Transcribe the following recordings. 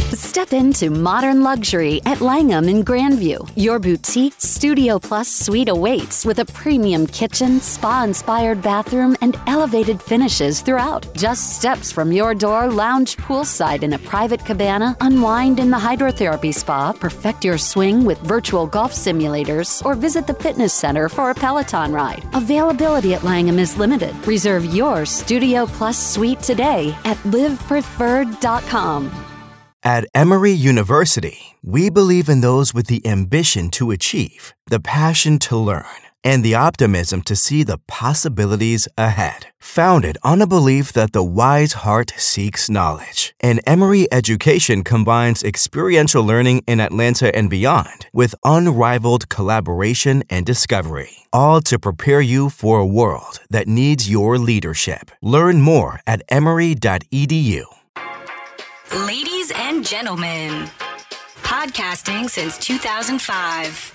Step into modern luxury at Langham in Grandview. Your boutique Studio Plus suite awaits with a premium kitchen, spa-inspired bathroom, and elevated finishes throughout. Just steps from your door, lounge poolside in a private cabana, unwind in the hydrotherapy spa, perfect your swing with virtual golf simulators, or visit the fitness center for a Peloton ride. Availability at Langham is limited. Reserve your Studio Plus suite today at livepreferred.com. At Emory University, we believe in those with the ambition to achieve, the passion to learn, and the optimism to see the possibilities ahead. Founded on a belief that the wise heart seeks knowledge, and Emory education combines experiential learning in Atlanta and beyond with unrivaled collaboration and discovery, all to prepare you for a world that needs your leadership. Learn more at emory.edu. Ladies and gentlemen, podcasting since 2005.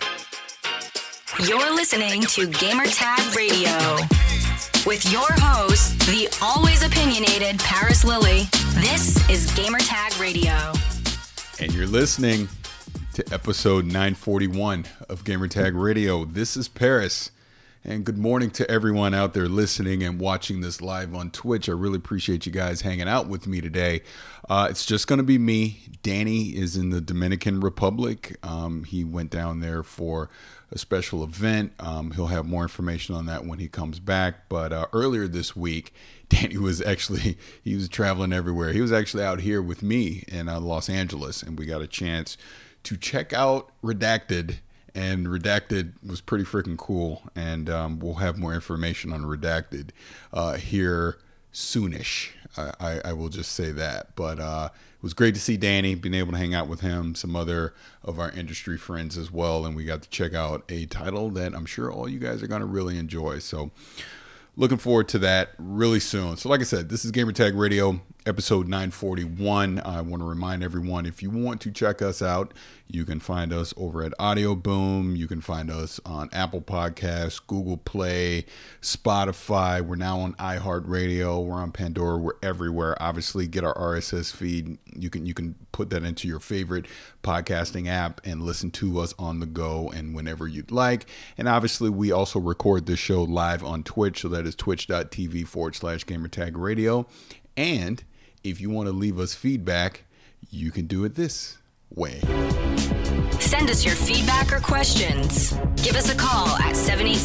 You're listening to Gamertag Radio with your host, the always opinionated Paris Lilly. This is Gamertag Radio. And you're listening to episode 941 of Gamertag Radio. This is Paris. And good morning to everyone out there listening and watching this live on Twitch. I really appreciate you guys hanging out with me today. It's just going to be me. Danny is in the Dominican Republic. He went down there for a special event. He'll have more information on that when he comes back. But earlier this week, Danny was he was traveling everywhere. He was actually out here with me in Los Angeles, and we got a chance to check out Redacted. And Redacted was pretty freaking cool, and we'll have more information on Redacted here soonish. I will just say that. But it was great to see Danny, being able to hang out with him, some other of our industry friends as well, and we got to check out a title that I'm sure all you guys are going to really enjoy. So looking forward to that really soon. So like I said, this is Gamertag Radio, episode 941. I want to remind everyone, if you want to check us out, you can find us over at Audio Boom. You can find us on Apple Podcasts, Google Play, Spotify. We're now on iHeartRadio. We're on Pandora. We're everywhere. Obviously, get our RSS feed. You can put that into your favorite podcasting app and listen to us on the go and whenever you'd like. And obviously, we also record this show live on Twitch. So that is twitch.tv/Gamertag Radio. And if you want to leave us feedback, you can do it this way. Send us your feedback or questions. Give us a call at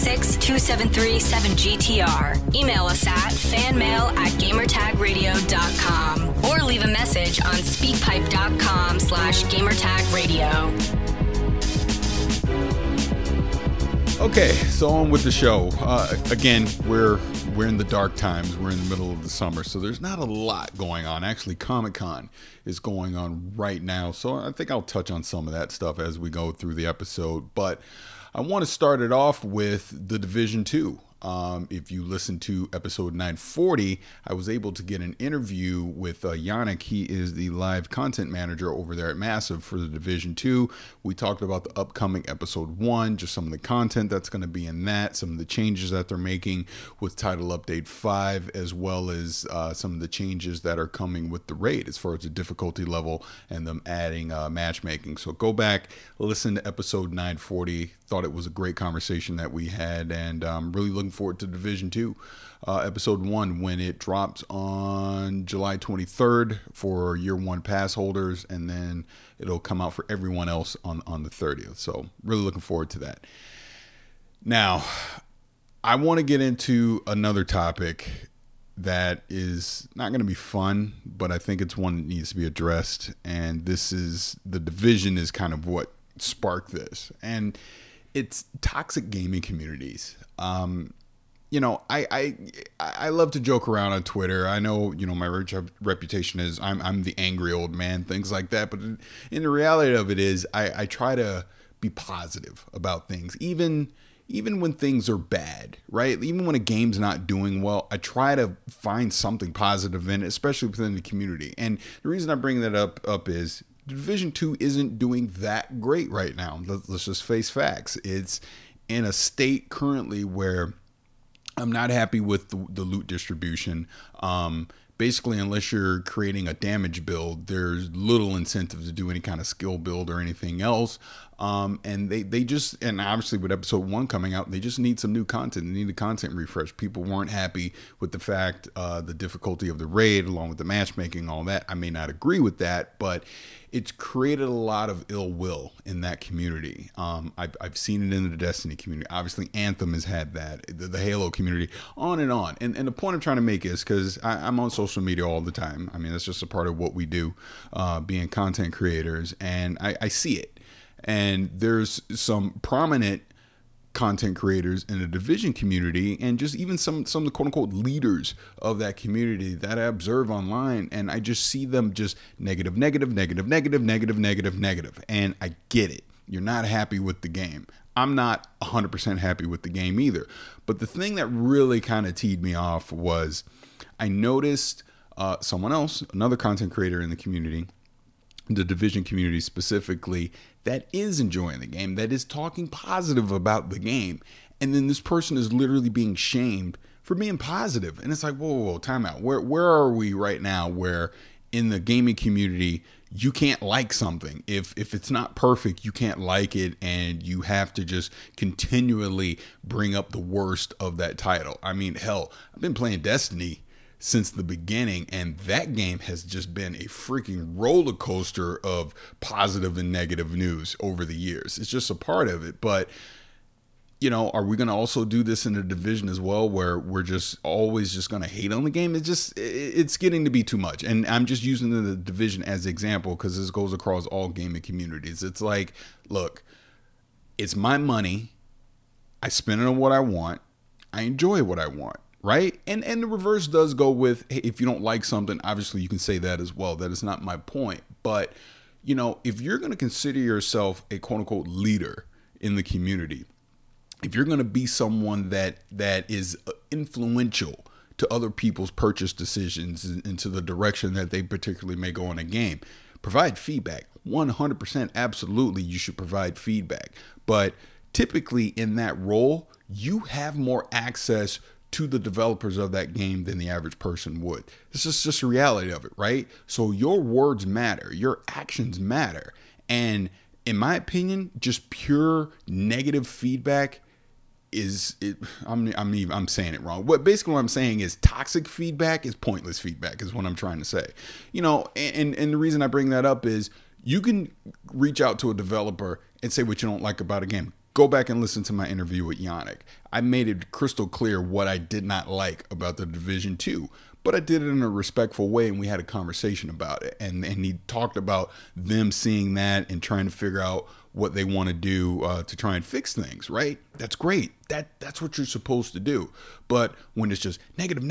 786-273-7GTR. Email us at fanmail@gamertagradio.com or leave a message on speakpipe.com/gamertagradio. Okay, so on with the show. Again, we're in the dark times. We're in the middle of the summer, so there's not a lot going on. Actually, Comic-Con is going on right now, so I think I'll touch on some of that stuff as we go through the episode. But I want to start it off with The Division 2. If you listen to episode 940, I was able to get an interview with Yannick. He is the live content manager over there at Massive for The Division 2. We talked about the upcoming episode 1, just some of the content that's going to be in that, some of the changes that they're making with Title Update 5, as well as some of the changes that are coming with the raid as far as the difficulty level and them adding matchmaking. So go back, listen to episode 940. Thought it was a great conversation that we had, and I'm really looking forward to Division 2, episode 1, when it drops on July 23rd for year 1 pass holders, and then it'll come out for everyone else on the 30th. So really looking forward to that. Now, I want to get into another topic that is not going to be fun, but I think it's one that needs to be addressed, and this is the Division is kind of what sparked this, and it's toxic gaming communities. You know, I love to joke around on Twitter. I know, you know, my reputation is I'm the angry old man, things like that. But in the reality of it is, I try to be positive about things, even when things are bad, right? Even when a game's not doing well, I try to find something positive in it, especially within the community. And the reason I bring that up is Division 2 isn't doing that great right now. Let's just face facts. It's in a state currently where I'm not happy with the loot distribution. basically, unless you're creating a damage build, there's little incentive to do any kind of skill build or anything else. And they just, and obviously with episode 1 coming out, they just need some new content. They need a content refresh. People weren't happy with the fact, the difficulty of the raid, along with the matchmaking, all that. I may not agree with that, but it's created a lot of ill will in that community. I've seen it in the Destiny community. Obviously, Anthem has had that, the Halo community, on and on. And the point I'm trying to make is, because I'm on social media all the time. I mean, that's just a part of what we do, being content creators, and I see it. And there's some prominent content creators in the Division community, and just even some of the quote unquote leaders of that community that I observe online, and I just see them just negative. And I get it. You're not happy with the game. I'm not 100% happy with the game either. But the thing that really kind of teed me off was I noticed someone else, another content creator in the community, the Division community specifically, that is enjoying the game, that is talking positive about the game. And then this person is literally being shamed for being positive. And it's like, whoa, time out. Where are we right now where in the gaming community, you can't like something? If it's not perfect, you can't like it, and you have to just continually bring up the worst of that title. I mean, hell, I've been playing Destiny since the beginning, and that game has just been a freaking roller coaster of positive and negative news over the years. It's just a part of it. But, you know, are we going to also do this in the Division as well, where we're just always just going to hate on the game? It's getting to be too much. And I'm just using the Division as an example because this goes across all gaming communities. It's like, look, it's my money. I spend it on what I want. I enjoy what I want. Right? And the reverse does go with, hey, if you don't like something, obviously you can say that as well. That is not my point. But, you know, if you're going to consider yourself a quote unquote leader in the community, if you're going to be someone that is influential to other people's purchase decisions into the direction that they particularly may go in a game, provide feedback. 100% absolutely you should provide feedback. But typically in that role, you have more access to the developers of that game than the average person would. This is just a reality of it, right? So your words matter, your actions matter. And in my opinion, just pure negative feedback I'm saying it wrong. What I'm saying is toxic feedback is pointless feedback is what I'm trying to say. You know, and the reason I bring that up is you can reach out to a developer and say what you don't like about a game. Go back and listen to my interview with Yannick. I made it crystal clear what I did not like about the Division 2, but I did it in a respectful way, and we had a conversation about it. And he talked about them seeing that and trying to figure out what they want to do to try and fix things, right? That's great. That's what you're supposed to do. But when it's just negative,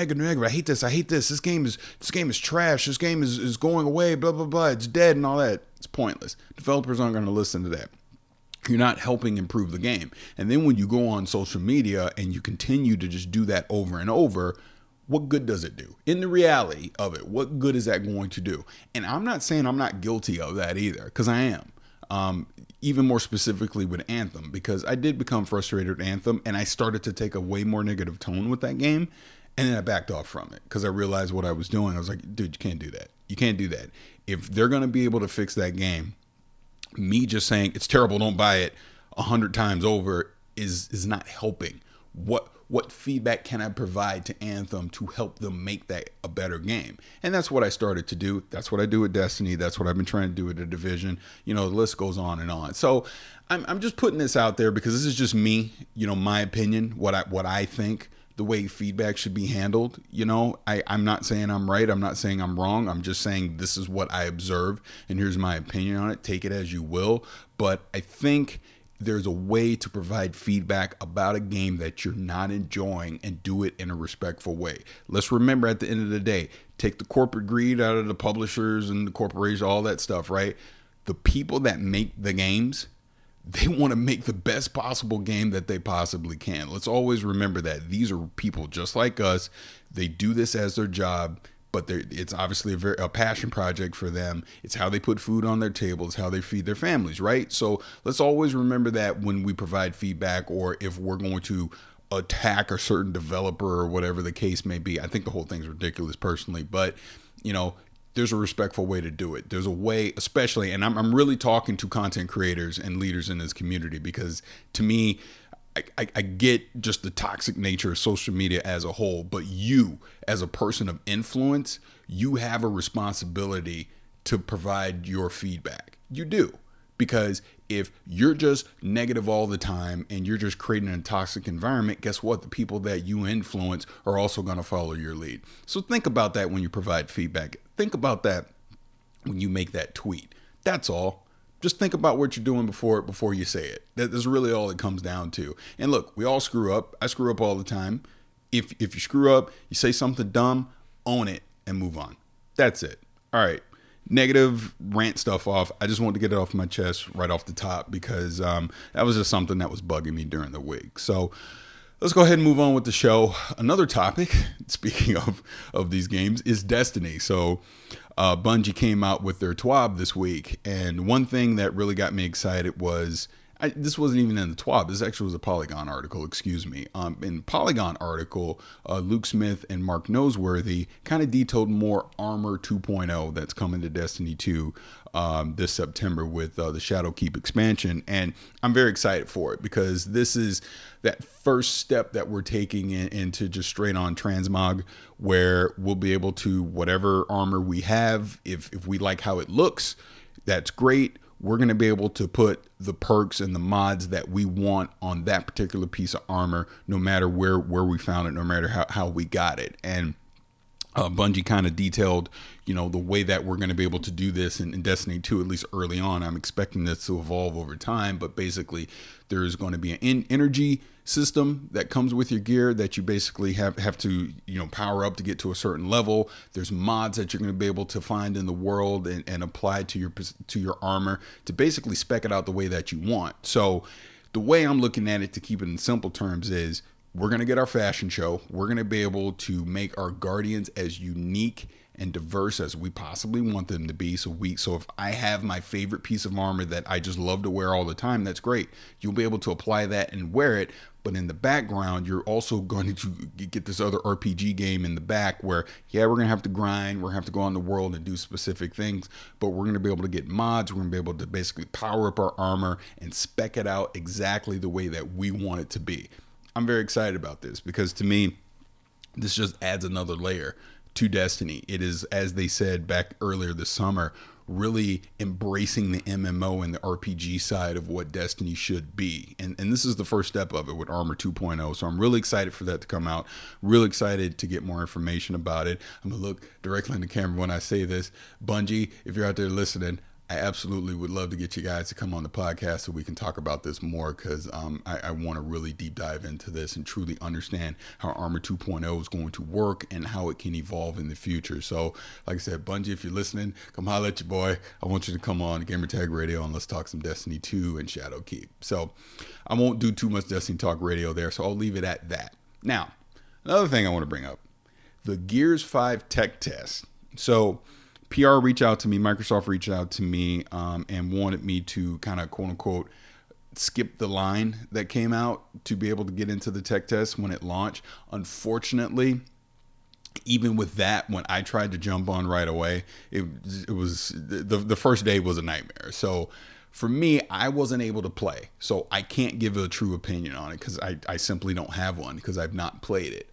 I hate this, this game is trash, this game is going away, blah, blah, blah, it's dead and all that, it's pointless. Developers aren't going to listen to that. You're not helping improve the game. And then when you go on social media and you continue to just do that over and over, what good does it do? In the reality of it, what good is that going to do? And I'm not saying I'm not guilty of that either, because I am. Even more specifically with Anthem, because I did become frustrated with Anthem and I started to take a way more negative tone with that game. And then I backed off from it because I realized what I was doing. I was like, dude, you can't do that. You can't do that. If they're going to be able to fix that game, me just saying it's terrible, don't buy it 100 times over is not helping. What feedback can I provide to Anthem to help them make that a better game? And that's what I started to do. That's what I do with Destiny. That's what I've been trying to do with the Division. You know, the list goes on and on. So I'm just putting this out there because this is just me, you know, my opinion, what I think the way feedback should be handled. You know, I'm not saying I'm right. I'm not saying I'm wrong. I'm just saying this is what I observe and here's my opinion on it. Take it as you will. But I think there's a way to provide feedback about a game that you're not enjoying and do it in a respectful way. Let's remember at the end of the day, take the corporate greed out of the publishers and the corporations, all that stuff, right? The people that make the games, they want to make the best possible game that they possibly can. Let's always remember that these are people just like us. They do this as their job, but it's obviously a passion project for them. It's how they put food on their table. It's how they feed their families, right? So let's always remember that when we provide feedback, or if we're going to attack a certain developer or whatever the case may be. I think the whole thing's ridiculous personally, but there's a respectful way to do it. There's a way, especially, and I'm really talking to content creators and leaders in this community, because to me, I get just the toxic nature of social media as a whole, but you, as a person of influence, you have a responsibility to provide your feedback. You do. Because if you're just negative all the time and you're just creating a toxic environment, guess what? The people that you influence are also going to follow your lead. So think about that when you provide feedback. Think about that when you make that tweet. That's all. Just think about what you're doing before you say it. That's really all it comes down to. And look, we all screw up. I screw up all the time. If you screw up, you say something dumb, own it and move on. That's it. All right. Negative rant stuff off. I just wanted to get it off my chest right off the top, because that was just something that was bugging me during the week. So let's go ahead and move on with the show. Another topic, speaking of these games, is Destiny. So Bungie came out with their TWAB this week, and one thing that really got me excited was, this wasn't even in the TWAB. This actually was a Polygon article, excuse me. In Polygon article, Luke Smith and Mark Noseworthy kind of detailed more Armor 2.0 that's coming to Destiny 2 this September with the Shadowkeep expansion. And I'm very excited for it, because this is that first step that we're taking into just straight on transmog, where we'll be able to, whatever armor we have, if we like how it looks, that's great. We're going to be able to put the perks and the mods that we want on that particular piece of armor, no matter where we found it, no matter how we got it. And Bungie kind of detailed, the way that we're going to be able to do this in Destiny 2, at least early on. I'm expecting this to evolve over time, but basically there's going to be an energy system that comes with your gear that you basically have to power up to get to a certain level. There's mods that you're going to be able to find in the world and apply to your armor to basically spec it out the way that you want. So the way I'm looking at it, to keep it in simple terms, is we're going to get our fashion show. We're going to be able to make our Guardians as unique and diverse as we possibly want them to be. So if I have my favorite piece of armor that I just love to wear all the time, that's great. You'll be able to apply that and wear it. But in the background, you're also going to get this other RPG game in the back where, we're going to have to grind. We're going to have to go on the world and do specific things. But we're going to be able to get mods. We're going to be able to basically power up our armor and spec it out exactly the way that we want it to be. I'm very excited about this, because to me, this just adds another layer to Destiny. It is, as they said back earlier this summer, really embracing the MMO and the RPG side of what Destiny should be. And this is the first step of it with Armor 2.0. So I'm really excited for that to come out. Really excited to get more information about it. I'm going to look directly in the camera when I say this. Bungie, if you're out there listening, I absolutely would love to get you guys to come on the podcast so we can talk about this more, because I want to really deep dive into this and truly understand how Armor 2.0 is going to work and how it can evolve in the future. So, like I said, Bungie, if you're listening, come holler at your boy. I want you to come on Gamertag Radio and let's talk some Destiny 2 and Shadowkeep. So, I won't do too much Destiny Talk Radio there, so I'll leave it at that. Now, another thing I want to bring up, the Gears 5 tech test. So, PR reached out to me, Microsoft reached out to me, and wanted me to kind of, quote unquote, skip the line that came out to be able to get into the tech test when it launched. Unfortunately, even with that, when I tried to jump on right away, it was the first day was a nightmare. So for me, I wasn't able to play. So I can't give a true opinion on it, because I simply don't have one, because I've not played it.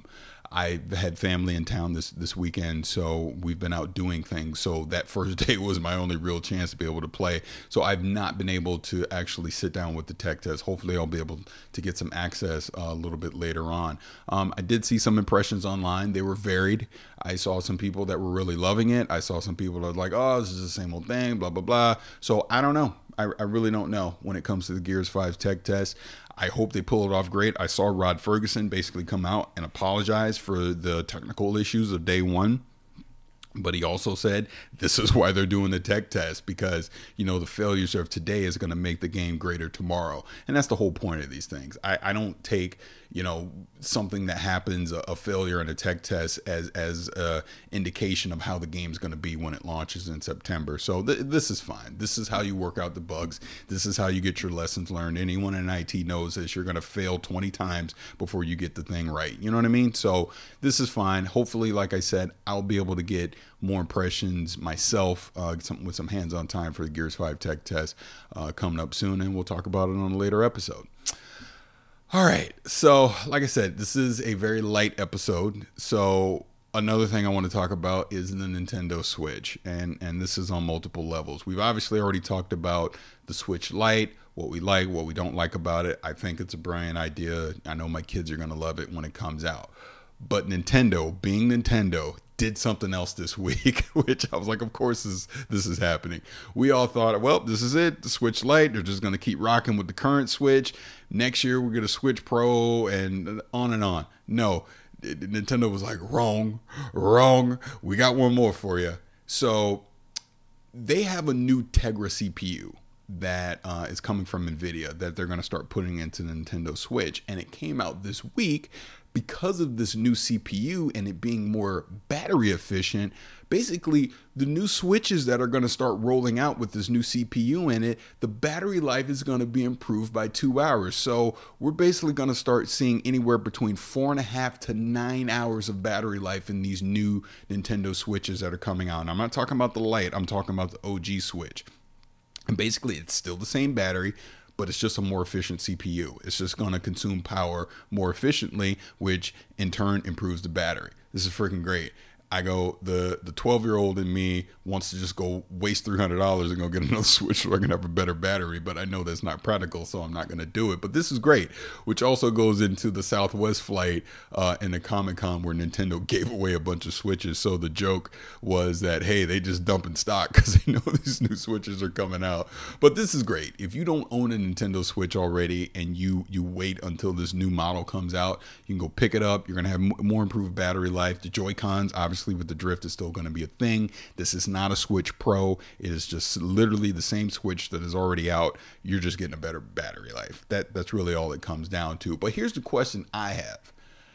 I had family in town this weekend, so we've been out doing things. So that first day was my only real chance to be able to play. So I've not been able to actually sit down with the tech test. Hopefully I'll be able to get some access a little bit later on. I did see some impressions online. They were varied. I saw some people that were really loving it. I saw some people that were like, oh, this is the same old thing, blah, blah, blah. So I don't know. I really don't know when it comes to the Gears 5 tech test. I hope they pull it off great. I saw Rod Ferguson basically come out and apologize for the technical issues of day one. But he also said this is why they're doing the tech test, because, the failures of today is going to make the game greater tomorrow. And that's the whole point of these things. I don't take, something that happens, a failure in a tech test as a indication of how the game's going to be when it launches in September. So this is fine. This is how you work out the bugs. This is how you get your lessons learned. Anyone in IT knows this. You're going to fail 20 times before you get the thing right. You know what I mean? So this is fine. Hopefully, like I said, I'll be able to get more impressions myself with some hands-on time for the Gears 5 tech test coming up soon, and we'll talk about it on a later episode. All right, so like I said, this is a very light episode. So another thing I want to talk about is the Nintendo Switch, and this is on multiple levels. We've obviously already talked about the Switch Lite, what we like, what we don't like about it. I think it's a brilliant idea. I know my kids are going to love it when it comes out. But Nintendo, being Nintendo, did something else this week, which I was like, of course this is happening. We all thought, well, this is it, the Switch Lite. They're just going to keep rocking with the current Switch. Next year, we're going to Switch Pro and on and on. No, Nintendo was like, wrong. We got one more for you. So they have a new Tegra CPU that is coming from NVIDIA that they're going to start putting into the Nintendo Switch. And it came out this week. Because of this new CPU and it being more battery efficient, basically the new Switches that are going to start rolling out with this new CPU in it, the battery life is going to be improved by 2 hours. So we're basically going to start seeing anywhere between 4.5 to 9 hours of battery life in these new Nintendo Switches that are coming out. And I'm not talking about the Lite, I'm talking about the OG Switch. And basically it's still the same battery, but it's just a more efficient CPU. It's just going to consume power more efficiently, which in turn improves the battery. This is freaking great. I go, the 12-year-old in me wants to just go waste $300 and go get another Switch so I can have a better battery, but I know that's not practical, so I'm not going to do it. But this is great, which also goes into the Southwest flight in the Comic-Con where Nintendo gave away a bunch of Switches. So the joke was that, hey, they just dumping stock because they know these new Switches are coming out. But this is great. If you don't own a Nintendo Switch already and you wait until this new model comes out, you can go pick it up. You're going to have more improved battery life. The Joy-Cons, obviously, with the drift is still going to be a thing. This is not a Switch Pro. It is just literally the same Switch that is already out. You're just getting a better battery life. That's really all it comes down to. But here's the question I have.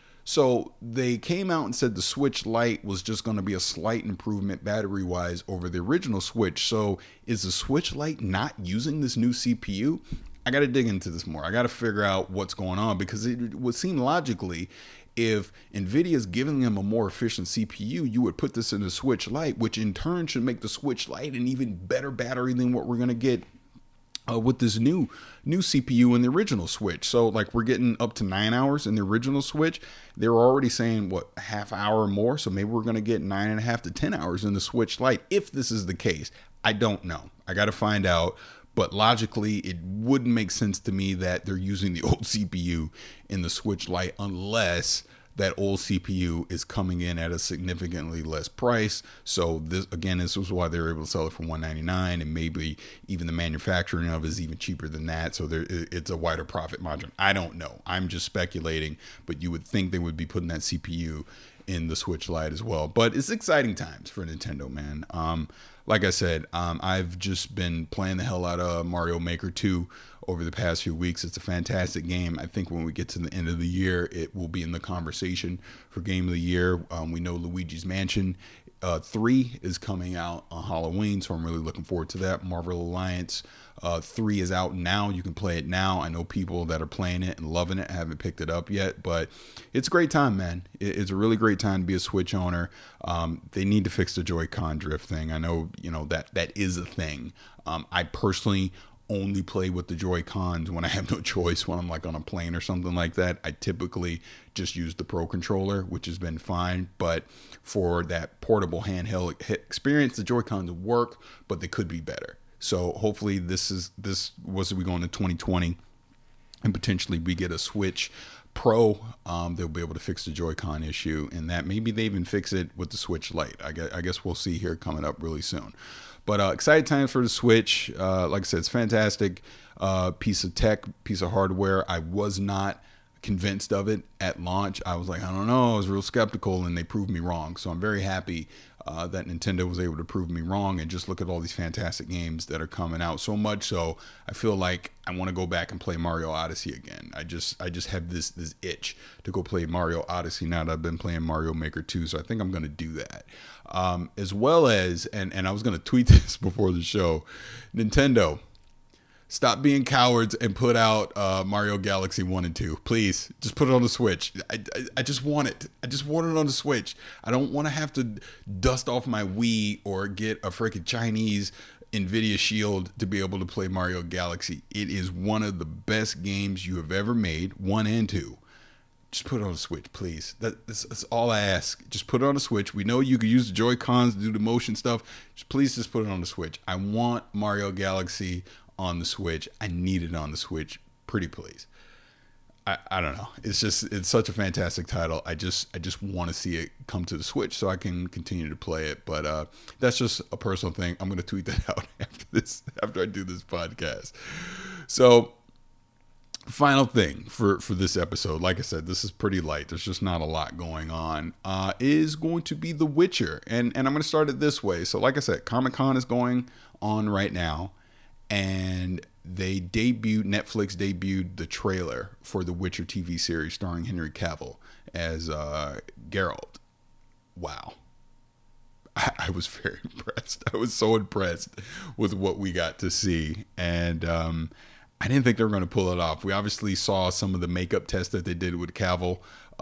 So they came out and said the Switch Lite was just going to be a slight improvement battery-wise over the original Switch. So is the Switch Lite not using this new CPU? I got to dig into this more. I got to figure out what's going on, because it would seem logically, if NVIDIA is giving them a more efficient CPU, you would put this in the Switch Lite, which in turn should make the Switch Lite an even better battery than what we're going to get with this new CPU in the original Switch. So like we're getting up to 9 hours in the original Switch. They were already saying, what, a half hour more? So maybe we're going to get 9.5 to 10 hours in the Switch Lite. If this is the case, I don't know. I got to find out. But logically, it wouldn't make sense to me that they're using the old CPU in the Switch Lite unless that old CPU is coming in at a significantly less price. So this was why they were able to sell it for $199, and maybe even the manufacturing of it is even cheaper than that. So it's a wider profit margin. I don't know. I'm just speculating, but you would think they would be putting that CPU in the Switch Lite as well. But it's exciting times for Nintendo, man. Like I said, I've just been playing the hell out of Mario Maker 2 over the past few weeks. It's a fantastic game. I think when we get to the end of the year, it will be in the conversation for Game of the Year. We know Luigi's Mansion 3 is coming out on Halloween, so I'm really looking forward to that. Marvel Alliance 3 is out now. You can play it now. I know people that are playing it and loving it. I haven't picked it up yet, but it's a great time, man. It's a really great time to be a Switch owner. They need to fix the Joy-Con drift thing. I know, that is a thing. I personally only play with the Joy-Cons when I have no choice, when I'm like on a plane or something like that. I typically just use the Pro Controller, which has been fine. But for that portable handheld experience, the Joy-Cons work, but they could be better. So hopefully this was we go into 2020 and potentially we get a Switch Pro. They'll be able to fix the Joy-Con issue, and that maybe they even fix it with the Switch Lite. I guess we'll see here coming up really soon. But excited times for the Switch. Like I said, it's a fantastic piece of tech, piece of hardware. I was not convinced of it at launch. I was like, I don't know. I was real skeptical, and they proved me wrong. So I'm very happy that Nintendo was able to prove me wrong, and just look at all these fantastic games that are coming out. So much so, I feel like I want to go back and play Mario Odyssey again. I just have this itch to go play Mario Odyssey now that I've been playing Mario Maker 2. So I think I'm going to do that. As well as, and I was going to tweet this before the show, Nintendo, stop being cowards and put out Mario Galaxy 1 and 2. Please, just put it on the Switch. I just want it. I just want it on the Switch. I don't want to have to dust off my Wii or get a freaking Chinese NVIDIA Shield to be able to play Mario Galaxy. It is one of the best games you have ever made, 1 and 2. Just put it on the Switch, please. That's all I ask. Just put it on the Switch. We know you can use the Joy-Cons to do the motion stuff. Please just put it on the Switch. I want Mario Galaxy on the Switch. I need it on the Switch. Pretty please. I don't know. It's such a fantastic title. I just want to see it come to the Switch so I can continue to play it. But that's just a personal thing. I'm going to tweet that out after I do this podcast. So, final thing for this episode, like I said, this is pretty light. There's just not a lot going on. Is going to be The Witcher, and I'm going to start it this way. So, like I said, Comic-Con is going on right now, and Netflix debuted the trailer for the Witcher TV series starring Henry Cavill as Geralt. Wow. I was very impressed. I was so impressed with what we got to see. And I didn't think they were going to pull it off. We obviously saw some of the makeup tests that they did with Cavill,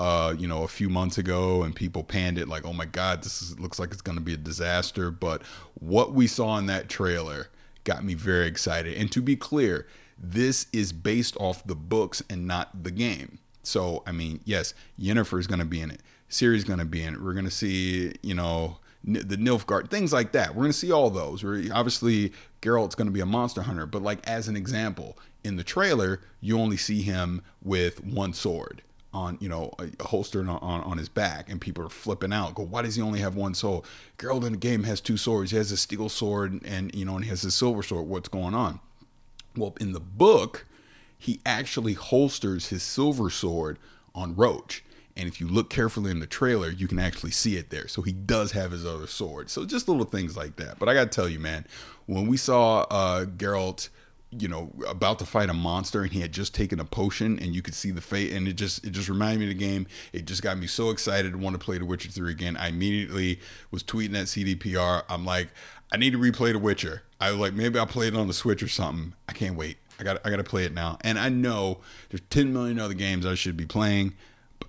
a few months ago, and people panned it like, oh my God, looks like it's going to be a disaster. But what we saw in that trailer got me very excited. And to be clear, this is based off the books and not the game. So, I mean, yes, Yennefer's going to be in it. Ciri's going to be in it. We're going to see, the Nilfgaard, things like that. We're going to see all those. Obviously, Geralt's going to be a monster hunter. But like, as an example, in the trailer, you only see him with one sword on, a holster on his back, and people are flipping out. Go, why does he only have one sword? Geralt in the game has two swords. He has a steel sword and he has a silver sword. What's going on? Well, in the book, he actually holsters his silver sword on Roach. And if you look carefully in the trailer, you can actually see it there. So he does have his other sword. So just little things like that. But I got to tell you, man, when we saw Geralt, about to fight a monster, and he had just taken a potion, and you could see the fate, and it just reminded me of the game. It just got me so excited to want to play The Witcher 3 again. I immediately was tweeting at CDPR. I'm like, I need to replay The Witcher. I was like, maybe I'll play it on the Switch or something. I can't wait. I got to play it now. And I know there's 10 million other games I should be playing, but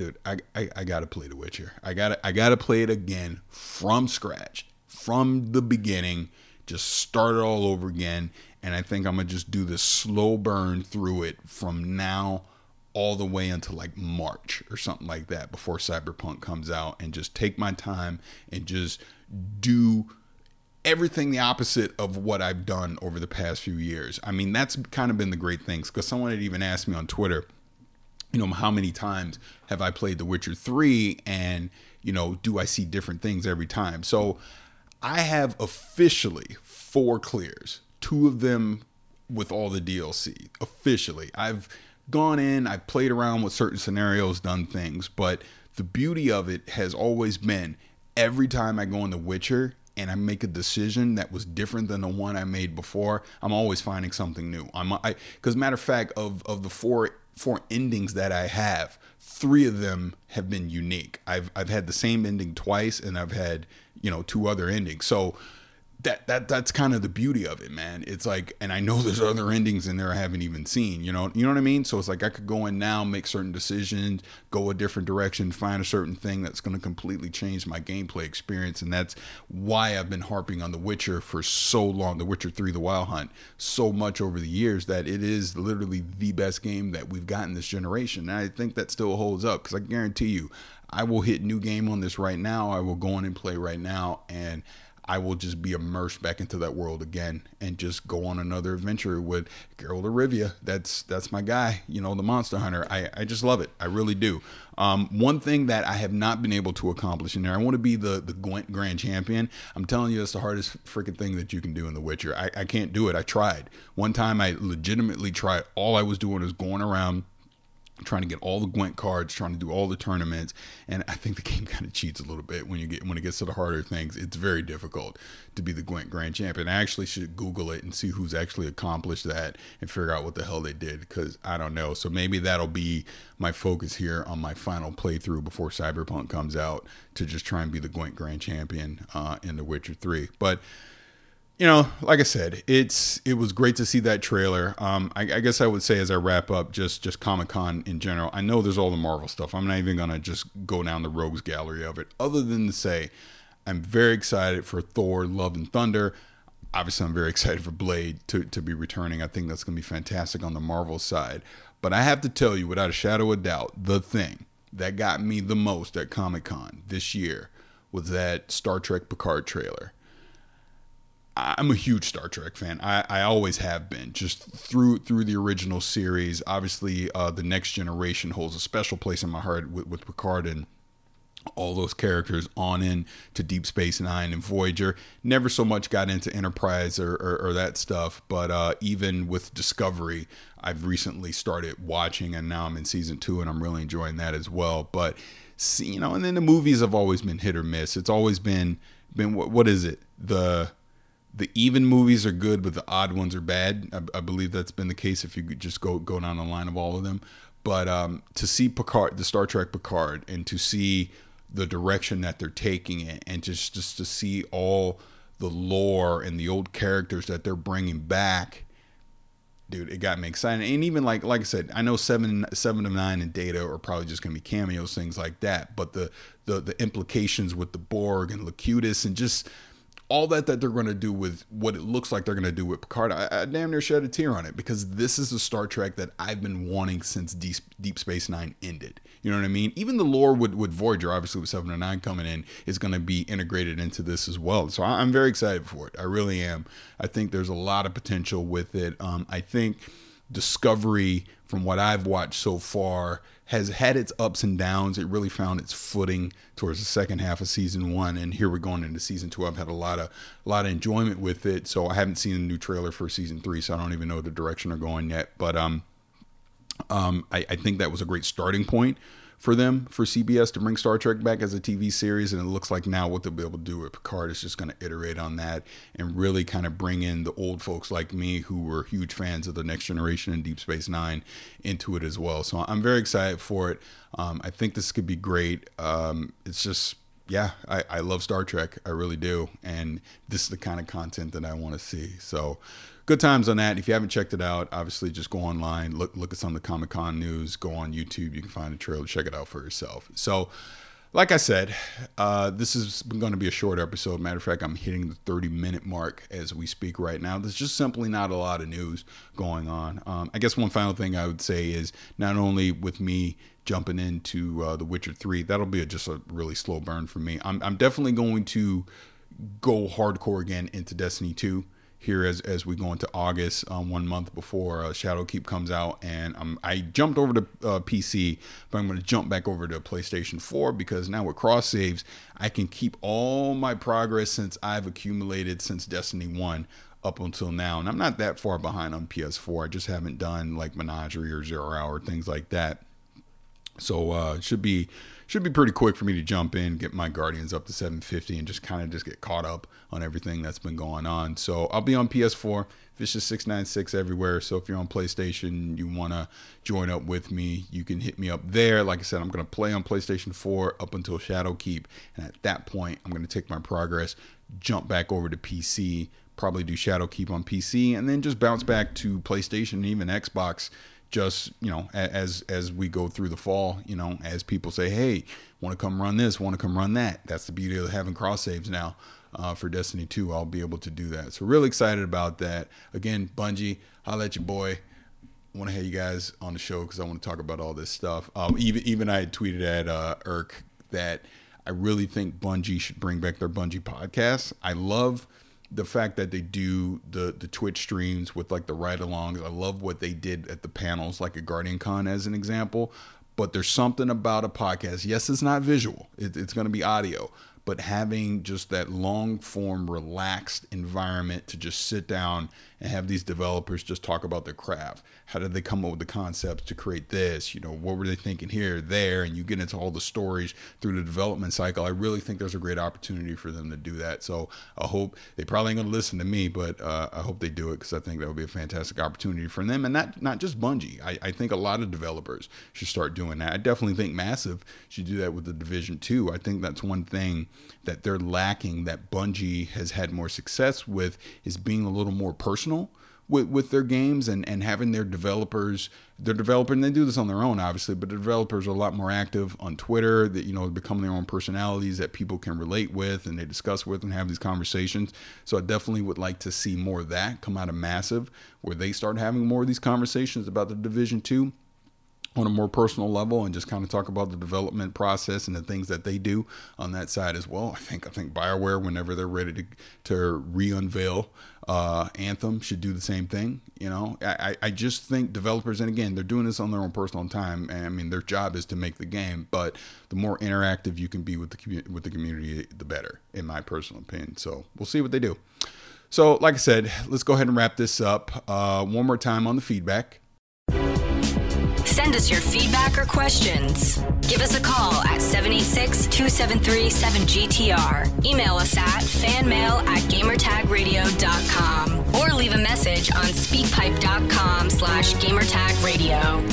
I got to play The Witcher. I got to play it again from scratch, from the beginning, just start it all over again. And I think I'm going to just do this slow burn through it from now all the way until like March or something like that before Cyberpunk comes out, and just take my time and just do everything the opposite of what I've done over the past few years. I mean, that's kind of been the great things, because someone had even asked me on Twitter, how many times have I played The Witcher 3, and, do I see different things every time? So I have officially 4 clears. 2 of them with all the DLC. Officially. I've gone in, I've played around with certain scenarios, done things, but the beauty of it has always been, every time I go in The Witcher and I make a decision that was different than the one I made before, I'm always finding something new. Because matter of fact, of the four endings that I have, 3 of them have been unique. I've had the same ending twice, and I've had 2 other endings. So that's kind of the beauty of it, man. It's like, and I know there's other endings in there I haven't even seen, you know what I mean? So it's like, I could go in now, make certain decisions, go a different direction, find a certain thing that's going to completely change my gameplay experience. And that's why I've been harping on The Witcher for so long, The Witcher 3, The Wild Hunt, so much over the years, that it is literally the best game that we've gotten this generation. And I think that still holds up, because I guarantee you, I will hit new game on this right now. I will go in and play right now, and I will just be immersed back into that world again, and just go on another adventure with Geralt of Rivia. That's my guy, the monster hunter. I just love it. I really do. One thing that I have not been able to accomplish in there, I want to be the Gwent Grand Champion. I'm telling you, that's the hardest freaking thing that you can do in The Witcher. I can't do it. I tried. One time I legitimately tried. All I was doing was going around trying to get all the Gwent cards, trying to do all the tournaments. And I think the game kind of cheats a little bit when it gets to the harder things. It's very difficult to be the Gwent Grand Champion. I actually should Google it and see who's actually accomplished that and figure out what the hell they did, because I don't know. So maybe that'll be my focus here on my final playthrough before Cyberpunk comes out, to just try and be the Gwent Grand Champion in The Witcher 3. But you know, like I said, it was great to see that trailer. I guess I would say, as I wrap up, just Comic-Con in general, I know there's all the Marvel stuff. I'm not even going to just go down the rogues gallery of it, other than to say I'm very excited for Thor, Love and Thunder. Obviously, I'm very excited for Blade to be returning. I think that's going to be fantastic on the Marvel side. But I have to tell you, without a shadow of a doubt, the thing that got me the most at Comic-Con this year was that Star Trek Picard trailer. I'm a huge Star Trek fan. I always have been, just through the original series. Obviously, the Next Generation holds a special place in my heart with Picard and all those characters on in to Deep Space Nine and Voyager. Never so much got into Enterprise or that stuff, but even with Discovery, I've recently started watching, and now I'm in season 2, and I'm really enjoying that as well. But see, you know, and then the movies have always been hit or miss. It's always been what is it? The even movies are good, but the odd ones are bad. I believe that's been the case if you could just go down the line of all of them. But to see Picard, the Star Trek Picard, and to see the direction that they're taking it, and just to see all the lore and the old characters that they're bringing back, dude, it got me excited. And even like I said, I know 7 of 9 and Data are probably just gonna be cameos, things like that. But the implications with the Borg and Locutus and just all that they're going to do with what it looks like they're going to do with Picard, I damn near shed a tear on it, because this is the Star Trek that I've been wanting since Deep Space Nine ended. You know what I mean? Even the lore with Voyager, obviously with 7 of 9 coming in, is going to be integrated into this as well. So I'm very excited for it. I really am. I think there's a lot of potential with it. I think Discovery, from what I've watched so far, has had its ups and downs. It really found its footing towards the second half of season 1, and here we're going into season 2. I've had a lot of enjoyment with it. So I haven't seen a new trailer for season 3, so I don't even know the direction they're going yet. But I think that was a great starting point for them, for CBS, to bring Star Trek back as a TV series. And it looks like now what they'll be able to do with Picard is just going to iterate on that and really kind of bring in the old folks like me, who were huge fans of the Next Generation and Deep Space Nine, into it as well. So I'm very excited for it. I think this could be great. It's just, yeah, I love Star Trek. I really do. And this is the kind of content that I want to see. So good times on that. If you haven't checked it out, obviously just go online, look at some of the Comic-Con news, go on YouTube. You can find a trailer, check it out for yourself. So like I said, this is going to be a short episode. Matter of fact, I'm hitting the 30-minute mark as we speak right now. There's just simply not a lot of news going on. I guess one final thing I would say is, not only with me jumping into The Witcher 3, that'll be just a really slow burn for me. I'm definitely going to go hardcore again into Destiny 2 here as we go into August, 1 month before Shadowkeep comes out. And I jumped over to PC, but I'm going to jump back over to PlayStation 4, because now with cross saves, I can keep all my progress since I've accumulated since Destiny 1 up until now. And I'm not that far behind on PS4. I just haven't done like Menagerie or 0 Hour, things like that. So it should be pretty quick for me to jump in, get my Guardians up to 750, and just get caught up on everything that's been going on. So I'll be on PS4, Vicious 696 everywhere. So if you're on PlayStation, you want to join up with me, you can hit me up there. Like I said, I'm going to play on PlayStation 4 up until Shadowkeep, and at that point, I'm going to take my progress, jump back over to PC, probably do Shadowkeep on PC, and then just bounce back to PlayStation and even Xbox. Just, you know, as we go through the fall, you know, as people say, hey, want to come run this, want to come run that. That's the beauty of having cross saves now for Destiny 2. I'll be able to do that. So really excited about that. Again, Bungie, holla at your boy. I want to have you guys on the show because I want to talk about all this stuff. Even I had tweeted at Irk that I really think Bungie should bring back their Bungie podcast. I love the fact that they do the Twitch streams with like the ride-alongs. I love what they did at the panels, like at Guardian Con as an example. But there's something about a podcast. Yes, it's not visual. It's going to be audio. but having just that long form, relaxed environment to just sit down and have these developers just talk about their craft. How did they come up with the concepts to create this? What were they thinking here, there? And you get into all the stories through the development cycle. I really think there's a great opportunity for them to do that. So I hope they probably ain't going to listen to me, but I hope they do it, because I think that would be a fantastic opportunity for them. And not just Bungie. I think a lot of developers should start doing that. I definitely think Massive should do that with the Division 2. I think that's one thing that they're lacking, that Bungie has had more success with, is being a little more personal with their games and having their developers, and they do this on their own, obviously, but the developers are a lot more active on Twitter, that, become their own personalities that people can relate with and they discuss with and have these conversations. So I definitely would like to see more of that come out of Massive, where they start having more of these conversations about the Division 2 on a more personal level, and just kind of talk about the development process and the things that they do on that side as well. I think BioWare, whenever they're ready to re-unveil Anthem, should do the same thing. I just think developers, and again, they're doing this on their own personal time, and I mean, their job is to make the game, but the more interactive you can be with the community, the better, in my personal opinion. So we'll see what they do. So like I said, let's go ahead and wrap this up. One more time on the feedback. Send us your feedback or questions. Give us a call at 786-273-7GTR. Email us at fanmail@gamertagradio.com or leave a message on speakpipe.com/gamertagradio.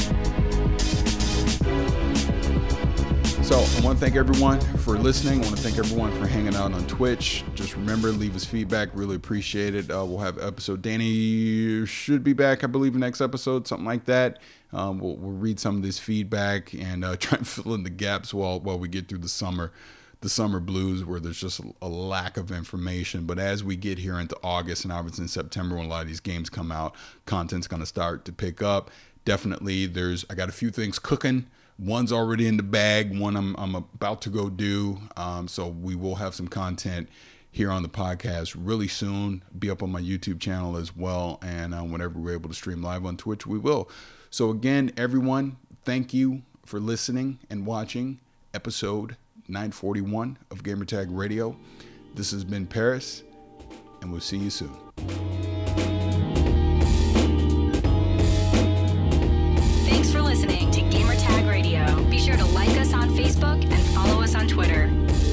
So I want to thank everyone for listening. I want to thank everyone for hanging out on Twitch. Just remember, leave us feedback. Really appreciate it. We'll have episode. Danny should be back, I believe, next episode, something like that. We'll read some of this feedback and try and fill in the gaps while we get through the summer blues, where there's just a lack of information. But as we get here into August and obviously in September, when a lot of these games come out, content's going to start to pick up. Definitely, I got a few things cooking. One's already in the bag. One I'm about to go do. So we will have some content here on the podcast really soon. Be up on my YouTube channel as well. And whenever we're able to stream live on Twitch, we will. So again, everyone, thank you for listening and watching episode 941 of Gamertag Radio. This has been Paris, and we'll see you soon. Thanks for listening to Gamertag Radio. Be sure to like us on Facebook and follow us on Twitter.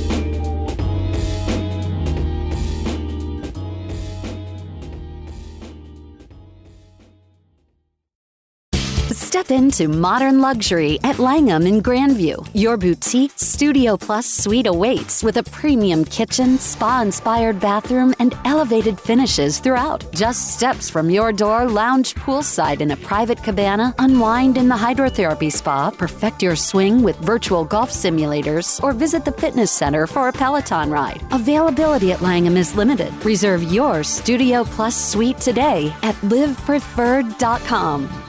Step into modern luxury at Langham in Grandview. Your boutique Studio Plus suite awaits with a premium kitchen, spa-inspired bathroom, and elevated finishes throughout. Just steps from your door, lounge poolside in a private cabana, unwind in the hydrotherapy spa, perfect your swing with virtual golf simulators, or visit the fitness center for a Peloton ride. Availability at Langham is limited. Reserve your Studio Plus suite today at livepreferred.com.